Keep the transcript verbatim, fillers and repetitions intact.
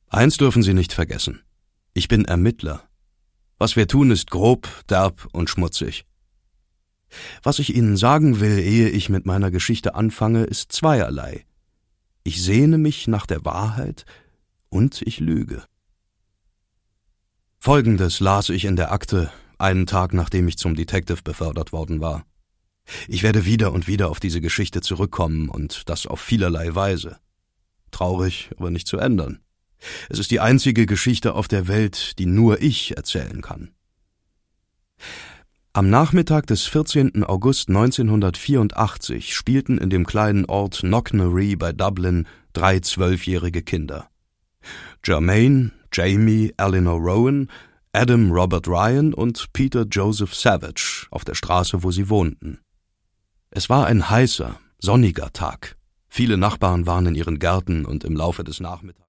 Eins dürfen Sie nicht vergessen. Ich bin Ermittler. Was wir tun, ist grob, derb und schmutzig. Was ich Ihnen sagen will, ehe ich mit meiner Geschichte anfange, ist zweierlei. Ich sehne mich nach der Wahrheit und ich lüge. Folgendes las ich in der Akte, einen Tag nachdem ich zum Detective befördert worden war. Ich werde wieder und wieder auf diese Geschichte zurückkommen und das auf vielerlei Weise. Traurig, aber nicht zu ändern. Es ist die einzige Geschichte auf der Welt, die nur ich erzählen kann. Am Nachmittag des vierzehnten August neunzehnhundertvierundachtzig spielten in dem kleinen Ort Knocknarea bei Dublin drei zwölfjährige Kinder. Jermaine, Jamie, Eleanor Rowan, Adam Robert Ryan und Peter Joseph Savage auf der Straße, wo sie wohnten. Es war ein heißer, sonniger Tag. Viele Nachbarn waren in ihren Gärten und im Laufe des Nachmittags